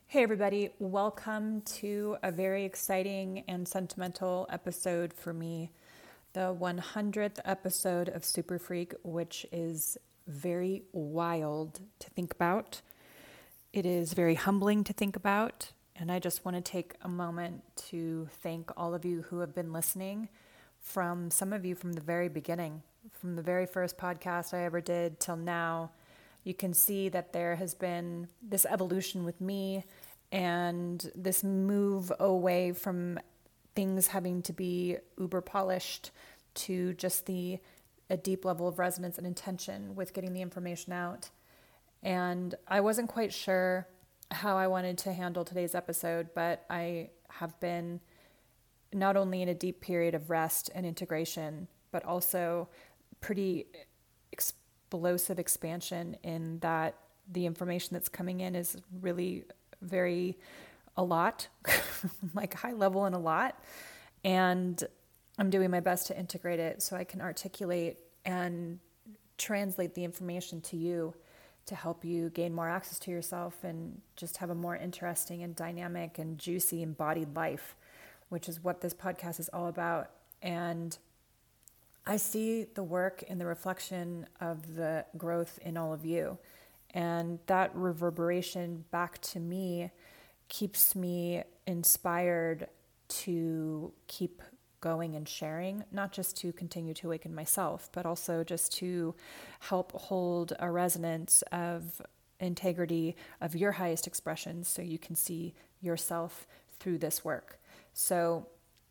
Hey everybody, welcome to a very exciting and sentimental episode for me, the 100th episode of Super Freak, which is very wild to think about. It is very humbling to think about, and I just want to take a moment to thank all of you who have been listening, from some of you from the very beginning, from the very first podcast I ever did till now. You can see that there has been this evolution with me and this move away from things having to be uber polished to just a deep level of resonance and intention with getting the information out. And I wasn't quite sure how I wanted to handle today's episode, but I have been not only in a deep period of rest and integration, but also pretty explosive expansion in that the information that's coming in is really very a lot, like high level and a lot. And I'm doing my best to integrate it so I can articulate and translate the information to you to help you gain more access to yourself and just have a more interesting and dynamic and juicy embodied life, which is what this podcast is all about. And I see the work and the reflection of the growth in all of you. And that reverberation back to me keeps me inspired to keep going and sharing, not just to continue to awaken myself, but also just to help hold a resonance of integrity of your highest expressions so you can see yourself through this work. So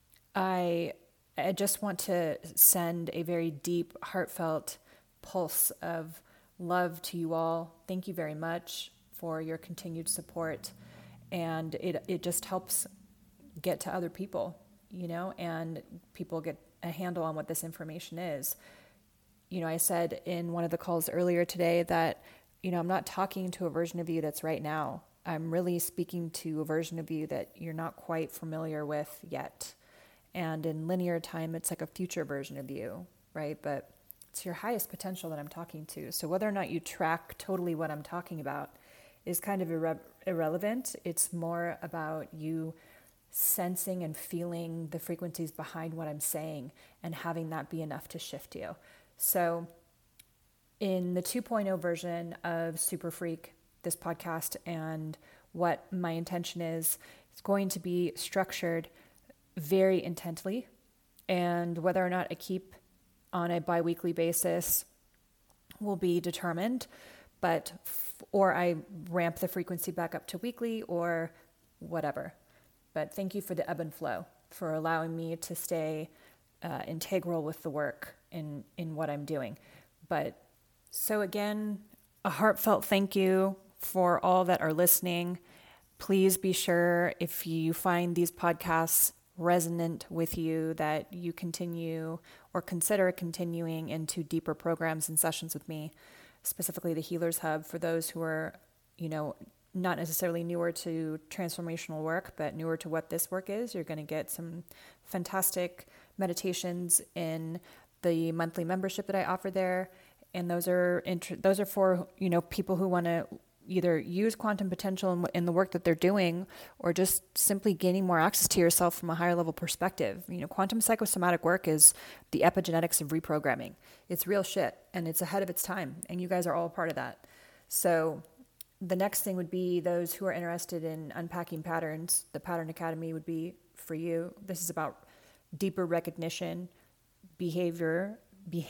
I just want to send a very deep, heartfelt pulse of love to you all. Thank you very much for your continued support. And it just helps get to other people, and people get a handle on what this information is. I said in one of the calls earlier today that, I'm not talking to a version of you that's right now. I'm really speaking to a version of you that you're not quite familiar with yet. And in linear time, it's like a future version of you, right? But it's your highest potential that I'm talking to. So whether or not you track totally what I'm talking about is kind of irrelevant. It's more about you sensing and feeling the frequencies behind what I'm saying and having that be enough to shift you. So in the 2.0 version of Super Freak, this podcast, and what my intention is, it's going to be structured very intently. And whether or not I keep on a bi-weekly basis will be determined, or I ramp the frequency back up to weekly or whatever. But thank you for the ebb and flow, for allowing me to stay integral with the work in what I'm doing. But so again, a heartfelt thank you for all that are listening. Please be sure, if you find these podcasts resonant with you, that you continue or consider continuing into deeper programs and sessions with me, specifically the Healers Hub, for those who are, not necessarily newer to transformational work, but newer to what this work is. You're going to get some fantastic meditations in the monthly membership that I offer there. And those are for, people who want to either use quantum potential in the work that they're doing, or just simply gaining more access to yourself from a higher level perspective. Quantum psychosomatic work is the epigenetics of reprogramming. It's real shit, and it's ahead of its time, and you guys are all a part of that. So the next thing would be those who are interested in unpacking patterns. The Pattern Academy would be for you. This is about deeper recognition, behavior,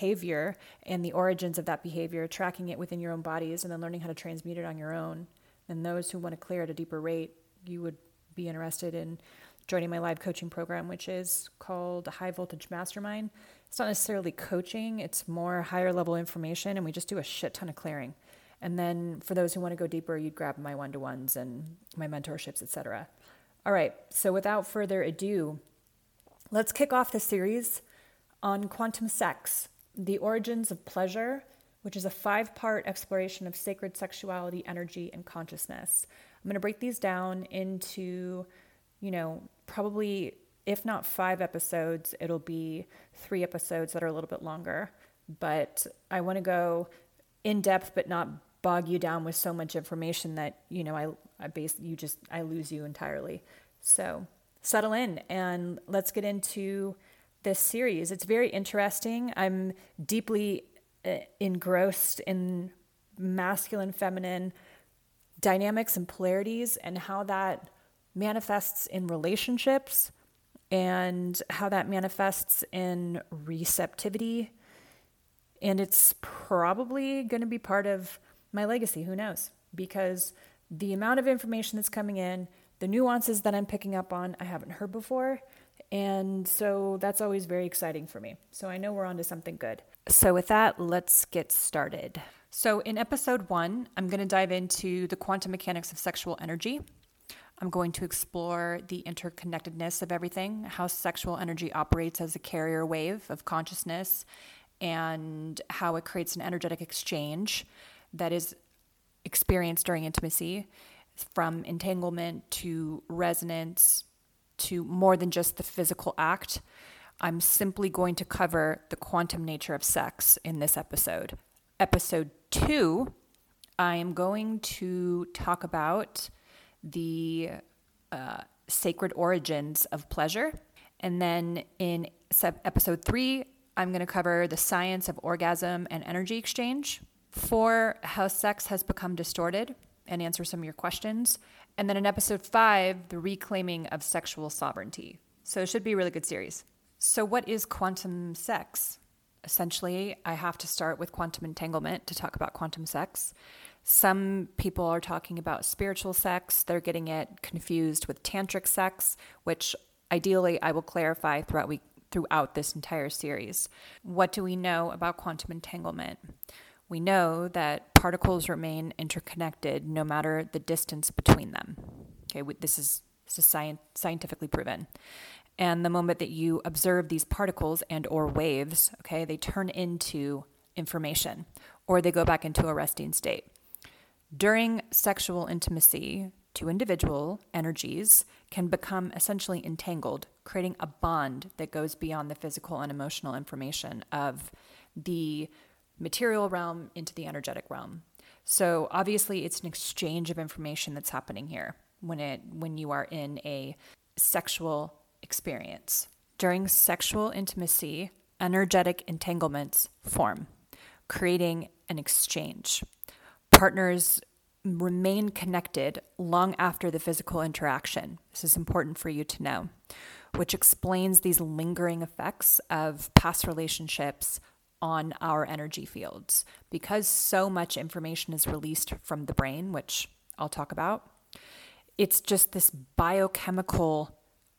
and the origins of that behavior, tracking it within your own bodies, and then learning how to transmute it on your own. And those who want to clear at a deeper rate, you would be interested in joining my live coaching program, which is called High Voltage Mastermind. It's not necessarily coaching, it's more higher level information, and we just do a shit ton of clearing. And then for those who want to go deeper, you'd grab my one-to-ones and my mentorships, etc. All right, so without further ado, let's kick off the series on quantum sex, the origins of pleasure, which is a 5-part exploration of sacred sexuality, energy, and consciousness. I'm going to break these down into, probably, if not 5 episodes, it'll be 3 episodes that are a little bit longer. But I want to go in depth, but not bog you down with so much information that, I lose you entirely. So settle in and let's get into this series. It's very interesting. I'm deeply engrossed in masculine, feminine dynamics and polarities and how that manifests in relationships and how that manifests in receptivity. And it's probably going to be part of my legacy. Who knows? Because the amount of information that's coming in, the nuances that I'm picking up on, I haven't heard before. And so that's always very exciting for me. So I know we're on to something good. So with that, let's get started. So in episode 1, I'm going to dive into the quantum mechanics of sexual energy. I'm going to explore the interconnectedness of everything, how sexual energy operates as a carrier wave of consciousness, and how it creates an energetic exchange that is experienced during intimacy, from entanglement to resonance to more than just the physical act. I'm simply going to cover the quantum nature of sex in this episode. Episode 2, I am going to talk about the sacred origins of pleasure. And then in episode 3, I'm going to cover the science of orgasm and energy exchange. 4, how sex has become distorted, and answer some of your questions. And then in episode 5, the reclaiming of sexual sovereignty. So it should be a really good series. So what is quantum sex? Essentially, I have to start with quantum entanglement to talk about quantum sex. Some people are talking about spiritual sex. They're getting it confused with tantric sex, which ideally I will clarify throughout this entire series. What do we know about quantum entanglement? We know that particles remain interconnected no matter the distance between them. Okay, this is scientifically proven. And the moment that you observe these particles and or waves, okay, they turn into information or they go back into a resting state. During sexual intimacy, two individual energies can become essentially entangled, creating a bond that goes beyond the physical and emotional information of the material realm into the energetic realm. So obviously it's an exchange of information that's happening here when you are in a sexual experience. During sexual intimacy, energetic entanglements form, creating an exchange. Partners remain connected long after the physical interaction. This is important for you to know, which explains these lingering effects of past relationships on our energy fields. Because so much information is released from the brain, which I'll talk about, it's just this biochemical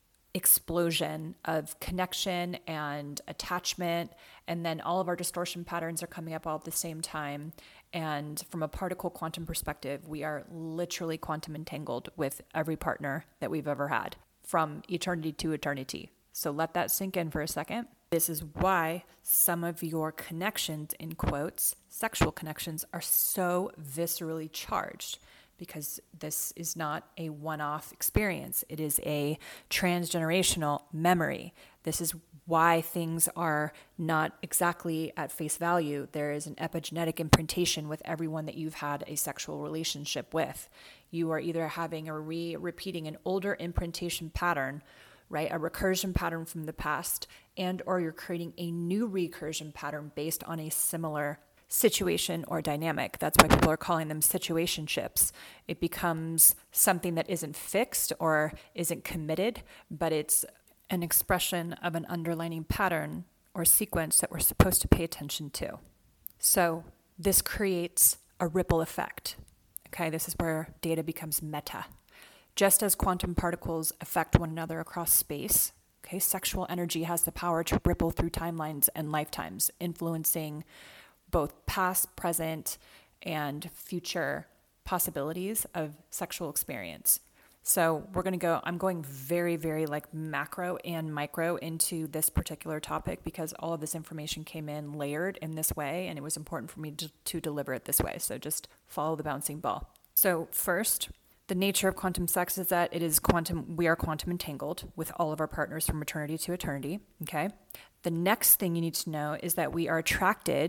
explosion of connection and attachment, and then all of our distortion patterns are coming up all at the same time. And from a particle quantum perspective, we are literally quantum entangled with every partner that we've ever had from eternity to eternity. So let that sink in for a second. This is why some of your connections, in quotes, sexual connections, are so viscerally charged, because this is not a one-off experience. It is a transgenerational memory. This is why things are not exactly at face value. There is an epigenetic imprintation with everyone that you've had a sexual relationship with. You are either having or repeating an older imprintation pattern, right? A recursion pattern from the past, and or you're creating a new recursion pattern based on a similar situation or dynamic. That's why people are calling them situationships. It becomes something that isn't fixed or isn't committed, but it's an expression of an underlining pattern or sequence that we're supposed to pay attention to. So this creates a ripple effect. Okay, this is where data becomes meta. Just as quantum particles affect one another across space, okay, sexual energy has the power to ripple through timelines and lifetimes, influencing both past, present, and future possibilities of sexual experience. So I'm going very, very like macro and micro into this particular topic because all of this information came in layered in this way, and it was important for me to deliver it this way. So just follow the bouncing ball. So first, the nature of quantum sex is that we are quantum entangled with all of our partners from eternity to eternity, okay? The next thing you need to know is that we are attracted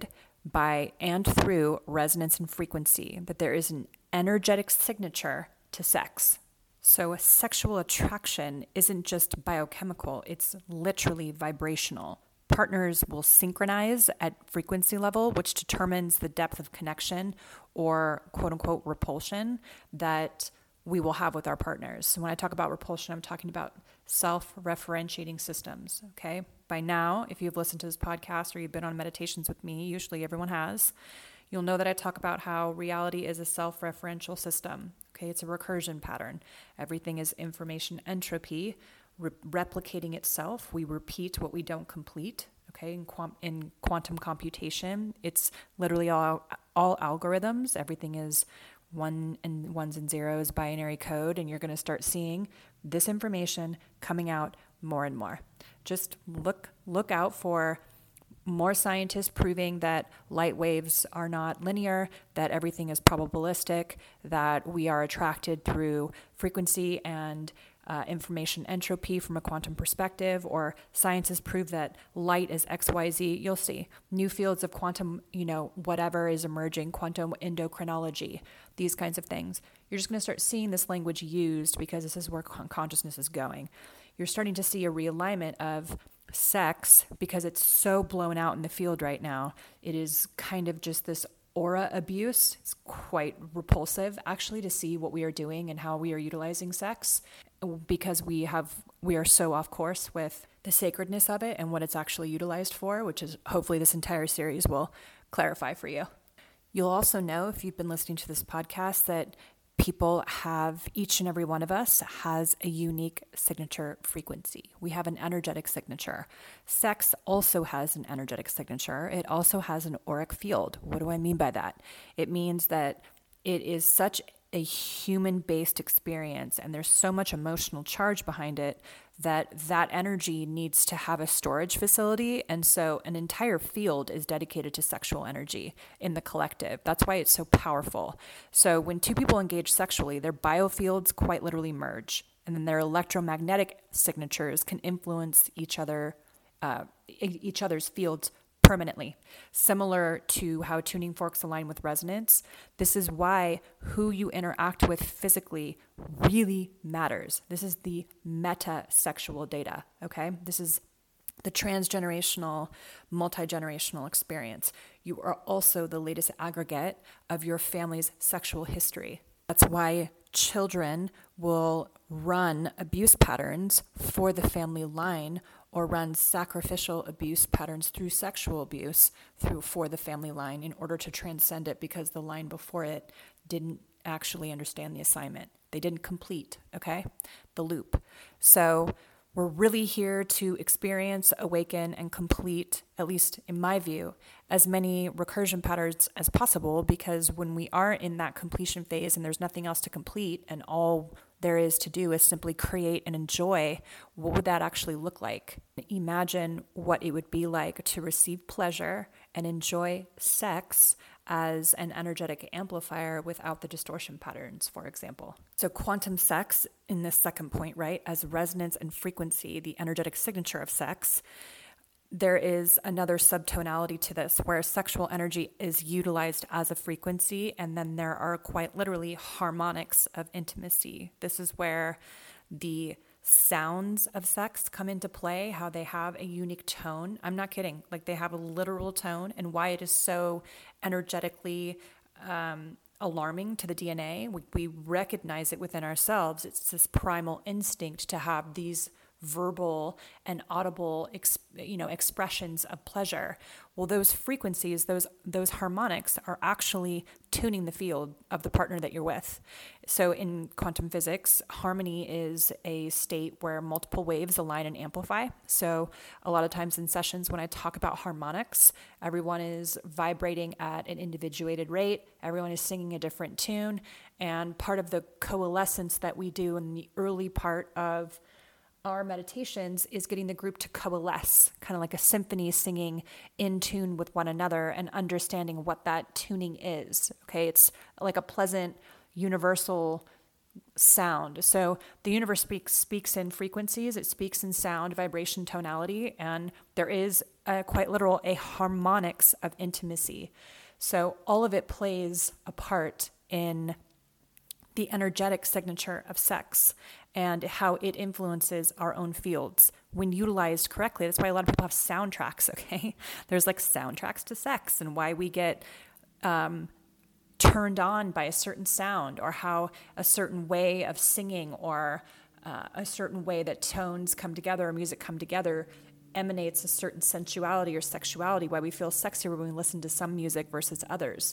by and through resonance and frequency, that there is an energetic signature to sex. So a sexual attraction isn't just biochemical, it's literally vibrational. Partners will synchronize at frequency level, which determines the depth of connection or quote unquote repulsion that we will have with our partners. So when I talk about repulsion, I'm talking about self-referentiating systems, okay? By now, if you've listened to this podcast or you've been on meditations with me, usually everyone has, you'll know that I talk about how reality is a self-referential system, okay? It's a recursion pattern. Everything is information entropy, replicating itself. We repeat what we don't complete, okay? In quantum computation, it's literally all algorithms. Everything is ones and zeros, binary code, and you're going to start seeing this information coming out more and more. Just look out for more scientists proving that light waves are not linear, that everything is probabilistic, that we are attracted through frequency and information entropy from a quantum perspective, or scientists prove that light is XYZ. You'll see new fields of quantum, whatever is emerging, quantum endocrinology, these kinds of things. You're just going to start seeing this language used because this is where consciousness is going. You're starting to see a realignment of sex because it's so blown out in the field right now. It is kind of just this aura abuse. It's quite repulsive actually to see what we are doing and how we are utilizing sex because we are so off course with the sacredness of it and what it's actually utilized for, which is hopefully this entire series will clarify for you. You'll also know if you've been listening to this podcast that each and every one of us has a unique signature frequency. We have an energetic signature. Sex also has an energetic signature. It also has an auric field. What do I mean by that? It means that it is such a human-based experience and there's so much emotional charge behind it that energy needs to have a storage facility. And so an entire field is dedicated to sexual energy in the collective. That's why it's so powerful. So when two people engage sexually, their biofields quite literally merge, and then their electromagnetic signatures can influence each other's fields permanently. Similar to how tuning forks align with resonance, this is why who you interact with physically really matters. This is the meta-sexual data, okay? This is the transgenerational, multi-generational experience. You are also the latest aggregate of your family's sexual history. That's why children will run abuse patterns for the family line or run sacrificial abuse patterns through sexual abuse for the family line in order to transcend it because the line before it didn't actually understand the assignment. They didn't complete, okay, the loop. So we're really here to experience, awaken, and complete, at least in my view, as many recursion patterns as possible, because when we are in that completion phase and there's nothing else to complete and all there is to do is simply create and enjoy, what would that actually look like? Imagine what it would be like to receive pleasure and enjoy sex as an energetic amplifier without the distortion patterns, for example. So quantum sex in this second point, right, as resonance and frequency, the energetic signature of sex, there is another subtonality to this where sexual energy is utilized as a frequency, and then there are quite literally harmonics of intimacy. This is where the sounds of sex come into play, how they have a unique tone. I'm not kidding. Like they have a literal tone, and why it is so energetically alarming to the DNA. We recognize it within ourselves. It's this primal instinct to have these verbal and audible expressions of pleasure. Well, those frequencies, those harmonics are actually tuning the field of the partner that you're with. So in quantum physics, harmony is a state where multiple waves align and amplify. So a lot of times in sessions when I talk about harmonics, everyone is vibrating at an individuated rate, everyone is singing a different tune, and part of the coalescence that we do in the early part of our meditations is getting the group to coalesce, kind of like a symphony singing in tune with one another and understanding what that tuning is. Okay, it's like a pleasant, universal sound. So the universe speaks in frequencies, it speaks in sound, vibration, tonality, and there is quite literal a harmonics of intimacy. So all of it plays a part in the energetic signature of sex and how it influences our own fields when utilized correctly. That's why a lot of people have soundtracks, okay? There's like soundtracks to sex and why we get turned on by a certain sound, or how a certain way of singing or a certain way that tones come together or music come together emanates a certain sensuality or sexuality, why we feel sexier when we listen to some music versus others.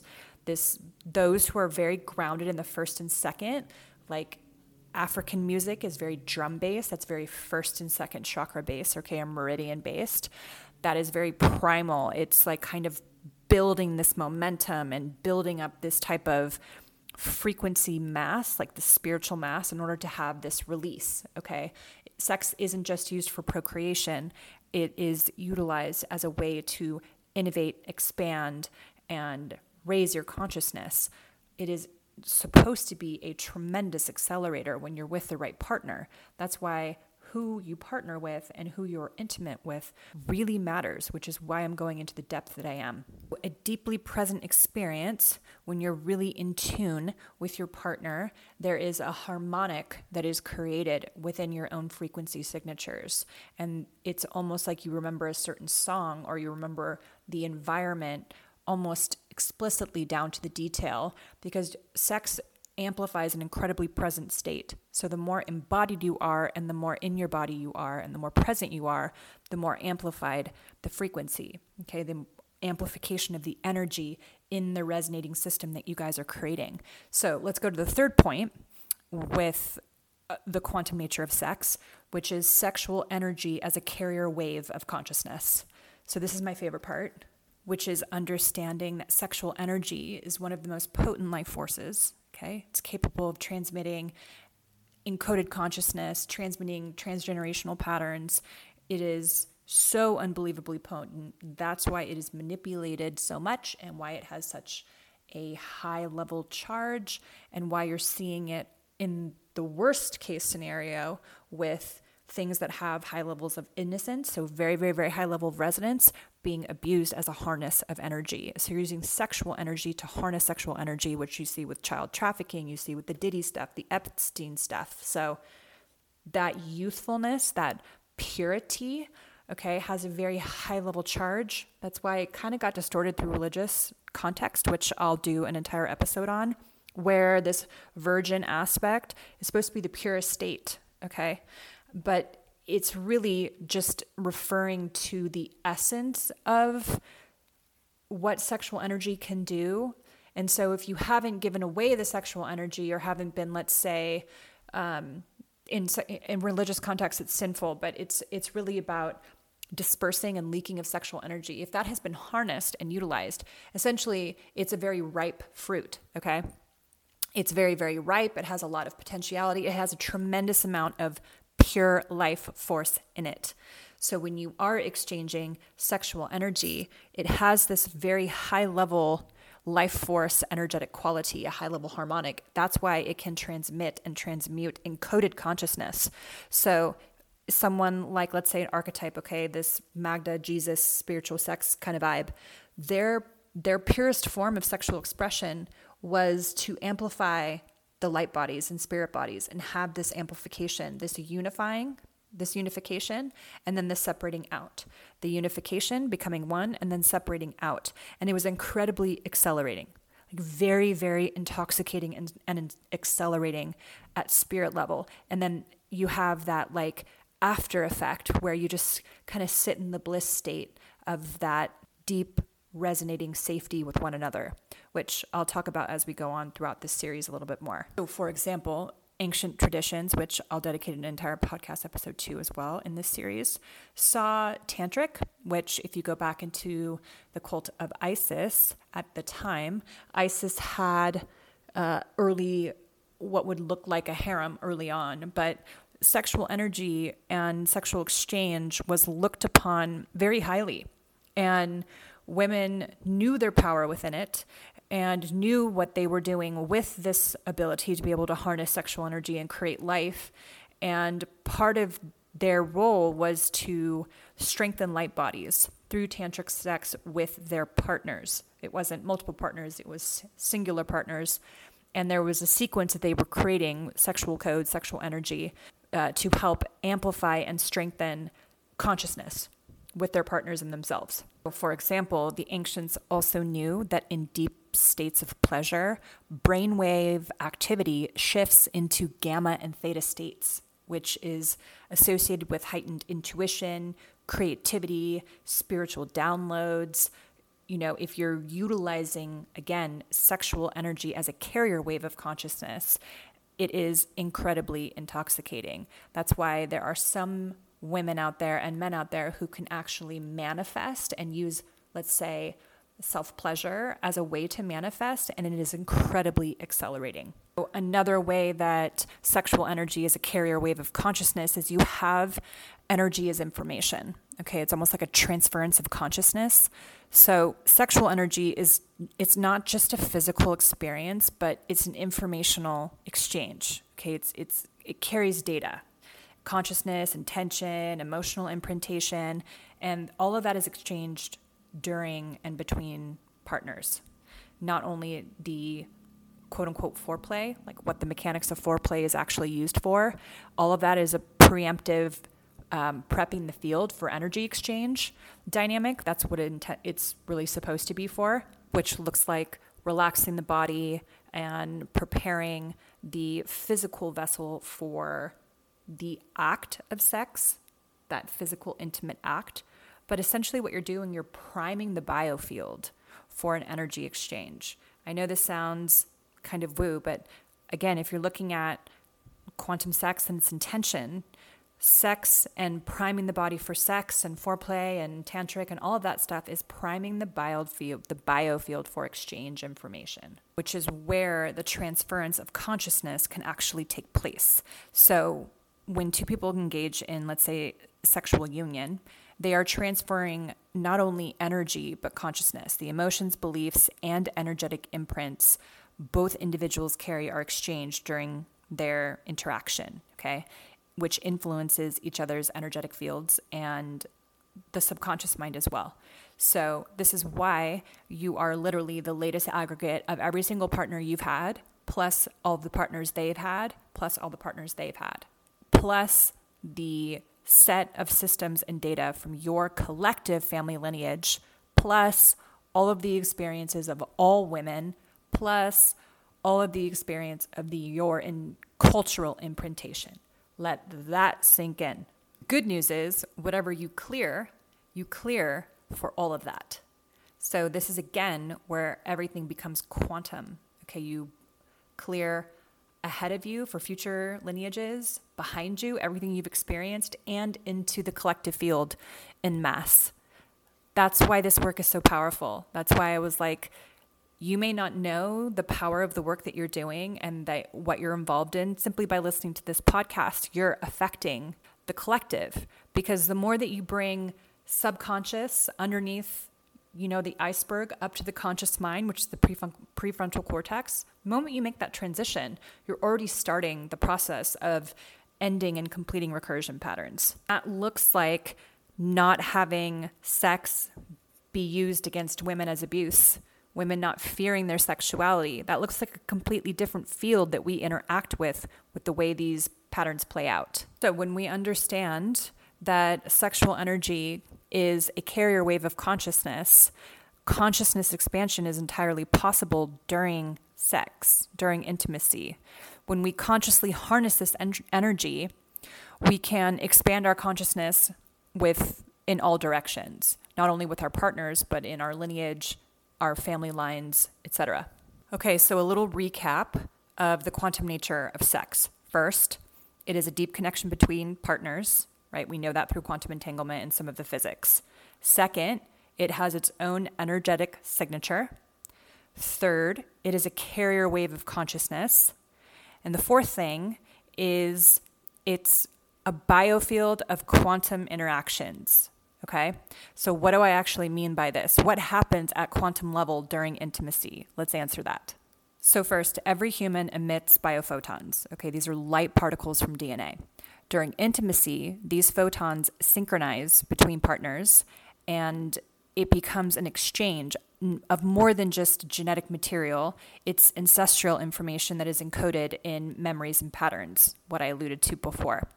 Those who are very grounded in the first and second, like African music is very drum based, that's very first and second chakra based, okay, or meridian based. That is very primal. It's like kind of building this momentum and building up this type of frequency mass, like the spiritual mass, in order to have this release, okay? Sex isn't just used for procreation. It is utilized as a way to innovate, expand, and raise your consciousness. It is supposed to be a tremendous accelerator when you're with the right partner. That's why who you partner with and who you're intimate with really matters, which is why I'm going into the depth that I am. A deeply present experience, when you're really in tune with your partner, there is a harmonic that is created within your own frequency signatures. And it's almost like you remember a certain song, or you remember the environment almost explicitly down to the detail, because sex amplifies an incredibly present state. So the more embodied you are and the more in your body you are and the more present you are, the more amplified the frequency, okay? The amplification of the energy in the resonating system that you guys are creating. So let's go to the third point with the quantum nature of sex, which is sexual energy as a carrier wave of consciousness. So this is my favorite part, which is understanding that sexual energy is one of the most potent life forces. Okay, it's capable of transmitting encoded consciousness, transmitting transgenerational patterns. It is so unbelievably potent. That's why it is manipulated so much and why it has such a high level charge, and why you're seeing it in the worst case scenario with things that have high levels of innocence, so very, very, very high level of resonance, being abused as a harness of energy. So you're using sexual energy to harness sexual energy, which you see with child trafficking, you see with the Diddy stuff, the Epstein stuff. So that youthfulness, that purity, okay, has a very high level charge. That's why it kind of got distorted through religious context, which I'll do an entire episode on, where this virgin aspect is supposed to be the purest state, okay? But it's really just referring to the essence of what sexual energy can do. And so if you haven't given away the sexual energy, or haven't been, let's say, in religious context, it's sinful, but it's really about dispersing and leaking of sexual energy. If that has been harnessed and utilized, essentially it's a very ripe fruit, okay? It's very, very ripe. It has a lot of potentiality. It has a tremendous amount of pure life force in it. So when you are exchanging sexual energy, it has this very high level life force energetic quality, a high level harmonic. That's why it can transmit and transmute encoded consciousness. So someone like, let's say, an archetype, okay, this Magda, Jesus, spiritual sex kind of vibe, their purest form of sexual expression was to amplify the light bodies and spirit bodies and have this amplification, this unification, and then the separating out. The unification becoming one and then separating out. And it was incredibly accelerating, like very, very intoxicating and accelerating at spirit level. And then you have that like after effect where you just kind of sit in the bliss state of that deep resonating safety with one another, which I'll talk about as we go on throughout this series a little bit more. So for example, ancient traditions, which I'll dedicate an entire podcast episode to as well in this series, saw tantric, which if you go back into the cult of Isis at the time, Isis had early, what would look like a harem early on, but sexual energy and sexual exchange was looked upon very highly. And women knew their power within it. and knew what they were doing with this ability to be able to harness sexual energy and create life. And part of their role was to strengthen light bodies through tantric sex with their partners. It wasn't multiple partners, it was singular partners. And there was a sequence that they were creating, sexual code, sexual energy, to help amplify and strengthen consciousness with their partners and themselves. For example, the ancients also knew that in deep states of pleasure, brainwave activity shifts into gamma and theta states, which is associated with heightened intuition, creativity, spiritual downloads. If you're utilizing, again, sexual energy as a carrier wave of consciousness, it is incredibly intoxicating. That's why there are some women out there and men out there who can actually manifest and use, let's say, self-pleasure as a way to manifest, and it is incredibly accelerating. So another way that sexual energy is a carrier wave of consciousness is you have energy as information. Okay, it's almost like a transference of consciousness. So sexual energy it's not just a physical experience, but it's an informational exchange. Okay, it carries data, consciousness, intention, emotional imprintation, and all of that is exchanged during and between partners. Not only the quote unquote foreplay, like what the mechanics of foreplay is actually used for, all of that is a preemptive prepping the field for energy exchange dynamic. That's what it's really supposed to be for, which looks like relaxing the body and preparing the physical vessel for the act of sex, that physical intimate act. But essentially what you're doing, you're priming the biofield for an energy exchange. I know this sounds kind of woo, but again, if you're looking at quantum sex and its intention, sex and priming the body for sex and foreplay and tantric and all of that stuff is priming the biofield for exchange information, which is where the transference of consciousness can actually take place. So when two people engage in, let's say, sexual union, they are transferring not only energy, but consciousness. The emotions, beliefs, and energetic imprints both individuals carry are exchanged during their interaction, okay, which influences each other's energetic fields and the subconscious mind as well. So this is why you are literally the latest aggregate of every single partner you've had, plus all the partners they've had, plus all the partners they've had, plus the set of systems and data from your collective family lineage, plus all of the experiences of all women, plus all of the experience of your cultural imprintation. Let that sink in. Good news is, whatever you clear for all of that. So this is, again, where everything becomes quantum. Okay, you clear ahead of you for future lineages, behind you, everything you've experienced, and into the collective field en masse. That's why this work is so powerful. That's why I was like, you may not know the power of the work that you're doing and that what you're involved in simply by listening to this podcast. You're affecting the collective, because the more that you bring subconscious underneath, the iceberg up to the conscious mind, which is the prefrontal cortex, the moment you make that transition, you're already starting the process of ending and completing recursion patterns. That looks like not having sex be used against women as abuse, women not fearing their sexuality. That looks like a completely different field that we interact with the way these patterns play out. So when we understand that sexual energy is a carrier wave of consciousness expansion is entirely possible during sex, during intimacy. When we consciously harness this energy, we can expand our consciousness in all directions, not only with our partners, but in our lineage, our family lines, etc. Okay, so a little recap of the quantum nature of sex. First, it is a deep connection between partners, right? We know that through quantum entanglement and some of the physics. Second, it has its own energetic signature. Third, it is a carrier wave of consciousness. And the fourth thing is it's a biofield of quantum interactions. Okay, so what do I actually mean by this? What happens at quantum level during intimacy? Let's answer that. So first, every human emits biophotons. Okay, these are light particles from DNA. During intimacy, these photons synchronize between partners, and it becomes an exchange of more than just genetic material. It's ancestral information that is encoded in memories and patterns, what I alluded to before,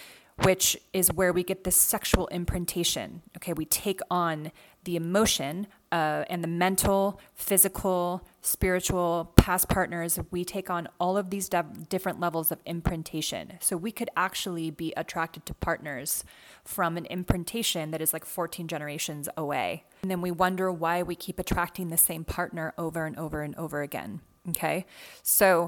which is where we get this sexual imprintation. Okay, we take on the emotion and the mental, physical, spiritual, past partners. We take on all of these different levels of imprintation. So we could actually be attracted to partners from an imprintation that is like 14 generations away. And then we wonder why we keep attracting the same partner over and over and over again. Okay, so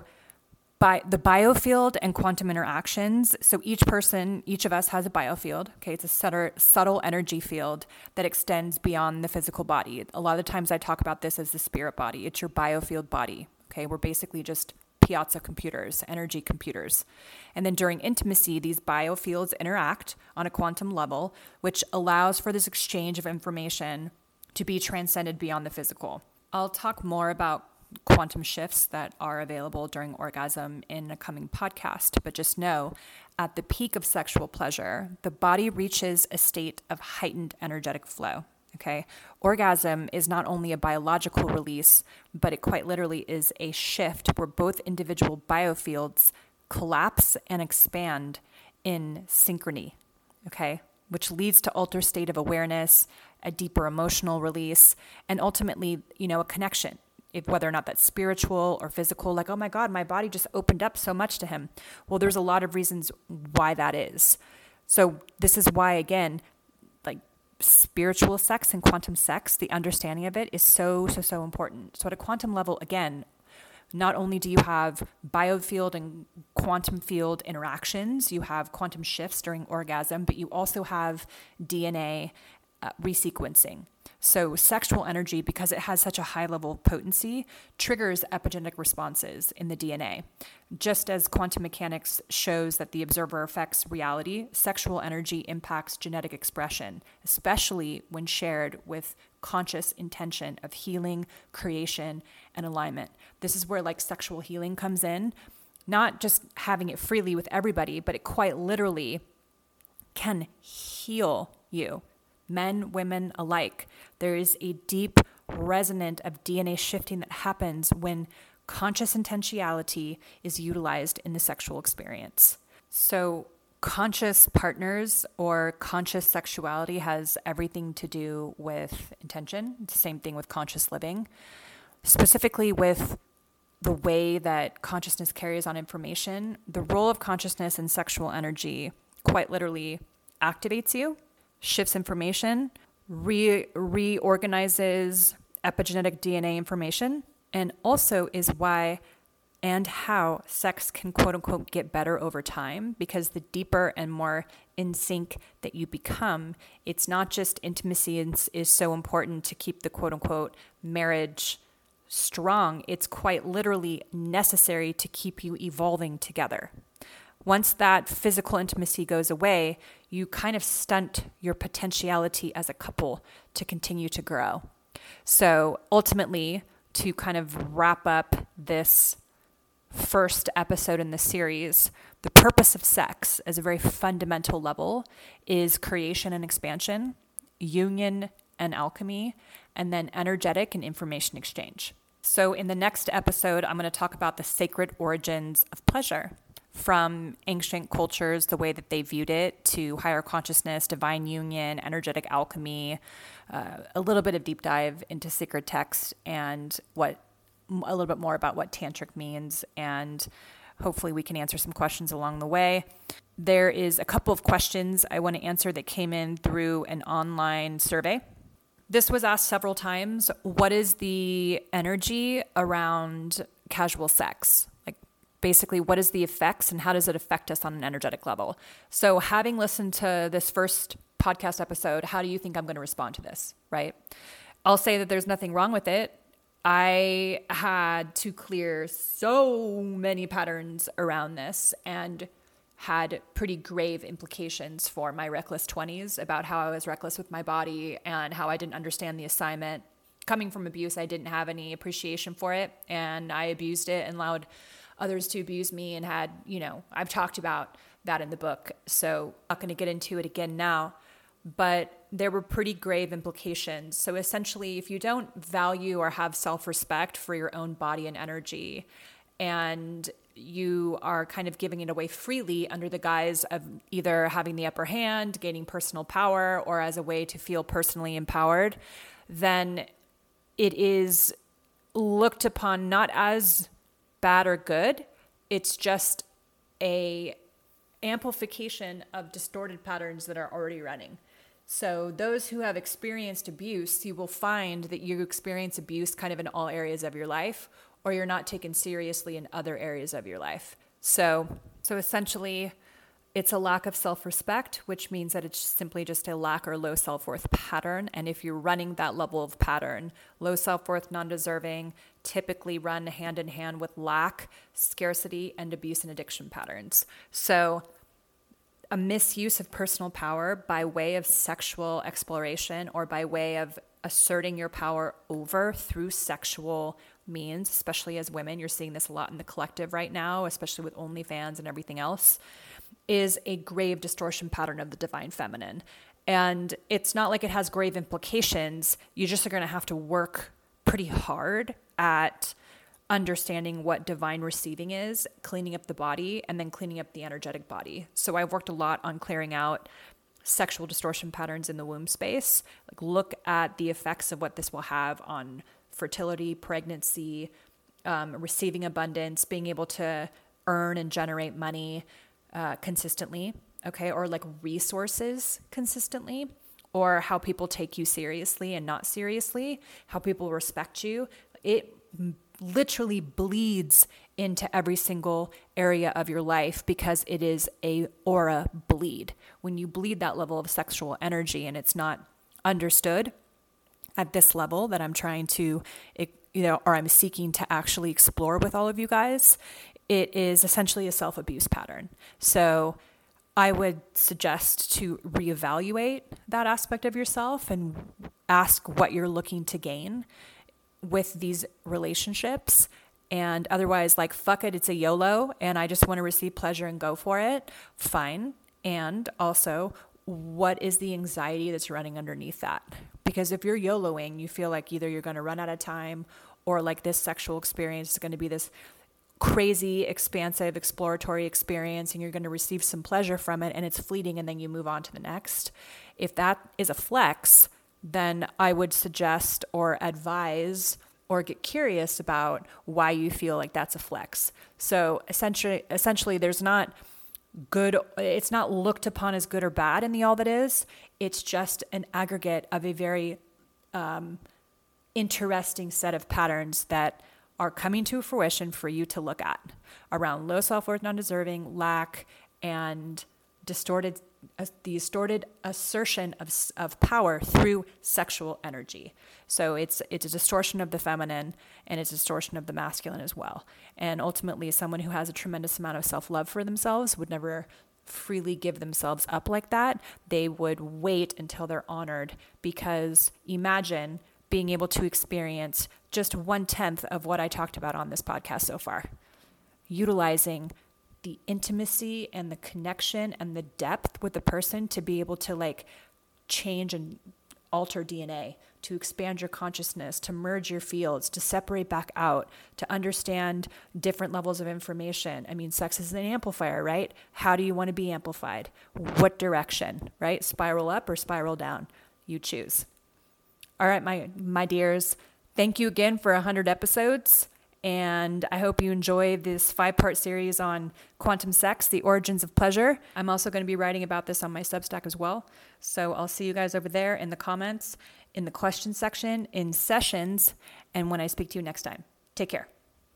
by the biofield and quantum interactions. So each of us has a biofield. Okay, it's a subtle energy field that extends beyond the physical body. A lot of times I talk about this as the spirit body. It's your biofield body. Okay, we're basically just piazza computers, energy computers. And then during intimacy, these biofields interact on a quantum level, which allows for this exchange of information to be transcended beyond the physical. I'll talk more about quantum shifts that are available during orgasm in a coming podcast, but just know at the peak of sexual pleasure, the body reaches a state of heightened energetic flow. Okay, orgasm is not only a biological release, but it quite literally is a shift where both individual biofields collapse and expand in synchrony. Okay, which leads to altered state of awareness, a deeper emotional release, and ultimately, a connection. Whether or not that's spiritual or physical, like, oh my God, my body just opened up so much to him. Well, there's a lot of reasons why that is. So this is why, again, like spiritual sex and quantum sex, the understanding of it is so important. So at a quantum level, again, not only do you have biofield and quantum field interactions, you have quantum shifts during orgasm, but you also have DNA resequencing. So sexual energy, because it has such a high level of potency, triggers epigenetic responses in the DNA. Just as quantum mechanics shows that the observer affects reality, sexual energy impacts genetic expression, especially when shared with conscious intention of healing, creation, and alignment. This is where sexual healing comes in, not just having it freely with everybody, but it quite literally can heal you. Men, women alike. There is a deep resonance of DNA shifting that happens when conscious intentionality is utilized in the sexual experience. So conscious partners or conscious sexuality has everything to do with intention. It's the same thing with conscious living, specifically with the way that consciousness carries on information. The role of consciousness in sexual energy quite literally activates you, shifts information, reorganizes epigenetic DNA information, and also is why and how sex can quote unquote get better over time, because the deeper and more in sync that you become, it's not just intimacy is so important to keep the quote unquote marriage strong. It's quite literally necessary to keep you evolving together. Once that physical intimacy goes away, you kind of stunt your potentiality as a couple to continue to grow. So ultimately, to kind of wrap up this first episode in the series, the purpose of sex as a very fundamental level is creation and expansion, union and alchemy, and then energetic and information exchange. So in the next episode, I'm going to talk about the sacred origins of pleasure, from ancient cultures, the way that they viewed it, to higher consciousness, divine union, energetic alchemy, a little bit of deep dive into sacred texts, and a little bit more about what tantric means, and hopefully we can answer some questions along the way. There is a couple of questions I want to answer that came in through an online survey. This was asked several times. What is the energy around casual sex? Basically, what is the effects and how does it affect us on an energetic level? So having listened to this first podcast episode, how do you think I'm going to respond to this, right? I'll say that there's nothing wrong with it. I had to clear so many patterns around this, and had pretty grave implications for my reckless 20s about how I was reckless with my body and how I didn't understand the assignment. Coming from abuse, I didn't have any appreciation for it, and I abused it and allowed others to abuse me, and had, I've talked about that in the book, so I'm not going to get into it again now, but there were pretty grave implications. So essentially, if you don't value or have self-respect for your own body and energy, and you are kind of giving it away freely under the guise of either having the upper hand, gaining personal power, or as a way to feel personally empowered, then it is looked upon not as bad or good. It's just a amplification of distorted patterns that are already running. So those who have experienced abuse, you will find that you experience abuse kind of in all areas of your life, or you're not taken seriously in other areas of your life. So essentially, it's a lack of self-respect, which means that it's simply just a lack or low self-worth pattern. And if you're running that level of pattern, low self-worth, non-deserving, typically run hand in hand with lack, scarcity, and abuse and addiction patterns. So a misuse of personal power by way of sexual exploration or by way of asserting your power over through sexual means, especially as women, you're seeing this a lot in the collective right now, especially with OnlyFans and everything else, is a grave distortion pattern of the divine feminine. And it's not like it has grave implications. You just are going to have to work pretty hard at understanding what divine receiving is, cleaning up the body, and then cleaning up the energetic body. So I've worked a lot on clearing out sexual distortion patterns in the womb space. Like, look at the effects of what this will have on fertility, pregnancy, receiving abundance, being able to earn and generate money consistently, okay, or like resources consistently, or how people take you seriously and not seriously, how people respect you. It literally bleeds into every single area of your life because it is a aura bleed. When you bleed that level of sexual energy and it's not understood at this level that I'm trying to, or I'm seeking to actually explore with all of you guys, it is essentially a self-abuse pattern. So I would suggest to reevaluate that aspect of yourself and ask what you're looking to gain with these relationships. And otherwise, like, fuck it, it's a YOLO and I just want to receive pleasure and go for it. Fine. And also, what is the anxiety that's running underneath that? Because if you're YOLOing, you feel like either you're going to run out of time, or like this sexual experience is going to be this crazy, expansive, exploratory experience, and you're going to receive some pleasure from it, and it's fleeting, and then you move on to the next. If that is a flex, then I would suggest or advise or get curious about why you feel like that's a flex. So essentially there's not good, it's not looked upon as good or bad in the all that is. It's just an aggregate of a very interesting set of patterns that are coming to fruition for you to look at around low self-worth, non-deserving, lack, and the distorted assertion of power through sexual energy. So it's a distortion of the feminine and it's a distortion of the masculine as well. And ultimately, someone who has a tremendous amount of self-love for themselves would never freely give themselves up like that. They would wait until they're honored, because imagine being able to experience just 1/10 of what I talked about on this podcast so far, utilizing the intimacy and the connection and the depth with the person to be able to like change and alter DNA, to expand your consciousness, to merge your fields, to separate back out, to understand different levels of information. I mean, sex is an amplifier, right? How do you want to be amplified? What direction, right? Spiral up or spiral down? You choose. All right, my dears, thank you again for 100 episodes. And I hope you enjoy this 5-part series on quantum sex, the origins of pleasure. I'm also going to be writing about this on my Substack as well. So I'll see you guys over there in the comments, in the question section, in sessions, and when I speak to you next time. Take care.